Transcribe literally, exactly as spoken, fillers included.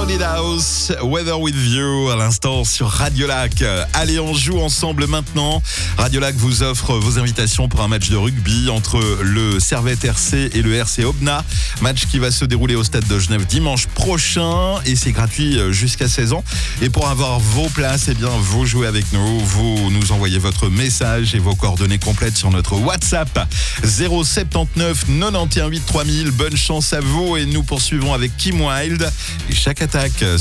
Crowded House, Weather With You, à l'instant sur Radio Lac. Allez, on joue ensemble maintenant. Radio Lac vous offre vos invitations pour un match de rugby entre le Servette R C et le R C Aubenas. Match qui va se dérouler au Stade de Genève dimanche prochain et c'est gratuit jusqu'à seize ans. Et pour avoir vos places, eh bien, vous jouez avec nous. Vous nous envoyez votre message et vos coordonnées complètes sur notre WhatsApp zéro sept neuf neuf un huit trois mille. Bonne chance à vous et nous poursuivons avec Kim Wilde et chaque attaque.